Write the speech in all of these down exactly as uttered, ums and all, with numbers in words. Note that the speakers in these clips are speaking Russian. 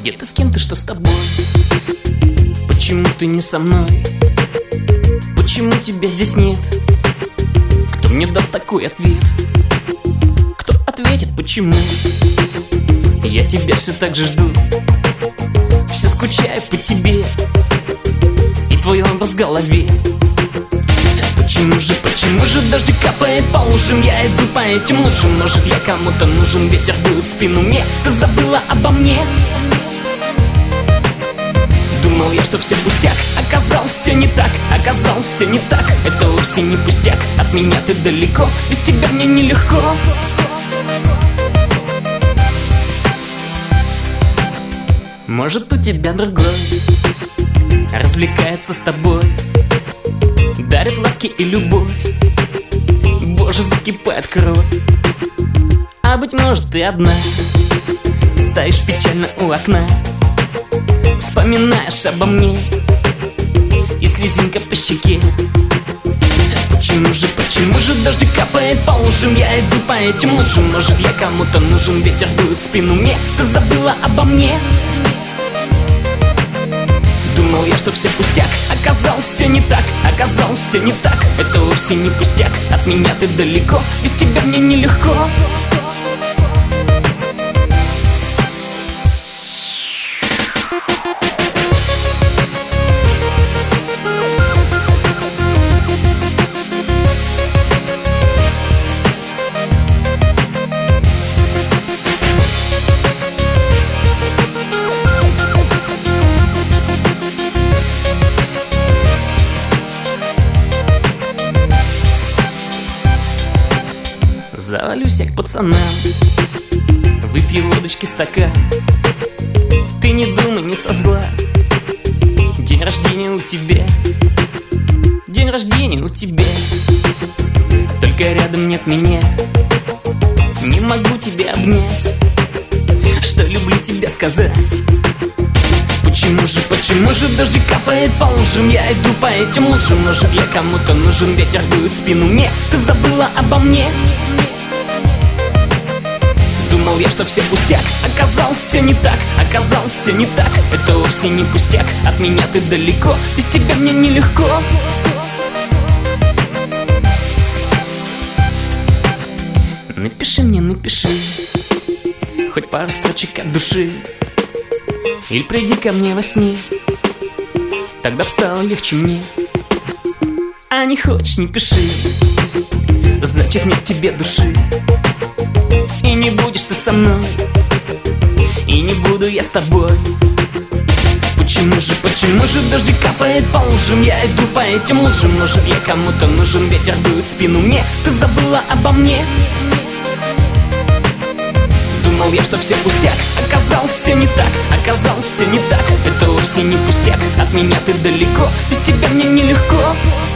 Где ты, с кем ты, что с тобой? Почему ты не со мной? Почему тебя здесь нет? Кто мне даст такой ответ? Кто ответит, почему? Я тебя все так же жду, все скучаю по тебе и твой образ в голове. Почему же, почему же дождик капает по ушам? Я иду по этим лужам, может я кому-то нужен, ветер дует в спину мне. Ты забыла обо мне? Думал я, что все пустяк, оказалось все не так, оказалось все не так. Это вовсе не пустяк, от меня ты далеко, без тебя мне нелегко. Может, у тебя другой развлекается с тобой, дарит ласки и любовь. Боже, закипает кровь. А быть может, ты одна стоишь печально у окна, вспоминаешь обо мне и слезинка по щеке. Почему же, почему же дождик капает по ушам? Я иду по этим лужам, может я кому-то нужен, ветер дует в спину мне. Ты забыла обо мне? Думал я, что все пустяк, оказалось все не так, оказалось все не так. Это вовсе не пустяк, от меня ты далеко, без тебя мне нелегко. Завалюсь я к пацанам, выпью водочки стакан. Ты не думай, не со зла, день рождения у тебя, день рождения у тебя. Только рядом нет меня, не могу тебя обнять, что люблю тебя сказать. Почему же, почему же дождик капает по лужам? Я иду по этим лужам, может я кому-то нужен, ветер дует в спину мне. Ты забыла обо мне? Думал я, что все пустяк, оказалось все не так, оказалось все не так. Это вовсе не пустяк, от меня ты далеко, без тебя мне нелегко. Напиши мне, напиши хоть пару строчек от души, или приди ко мне во сне, тогда б стало легче мне. А не хочешь, не пиши, значит нет в тебе души. И не будешь ты со мной, и не буду я с тобой. Почему же, почему же дождик капает по лужам? Я иду по этим лужам, может я кому-то нужен, ветер дует в спину мне. Ты забыла обо мне? Думал я, что все пустяк, оказалось все не так, оказалось все не так. Это вовсе не пустяк, от меня ты далеко, без тебя мне нелегко.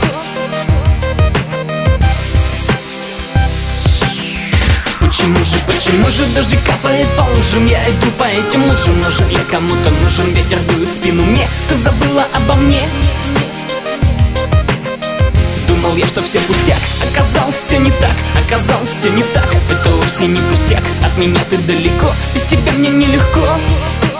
Почему же, почему же дождик капает по лужам? Я иду по этим лужам, может я кому-то нужен, ветер дует в спину мне. Ты забыла обо мне? Думал я, что все пустяк, оказалось все не так, оказалось все не так. Это вовсе не пустяк, от меня ты далеко, без тебя мне нелегко.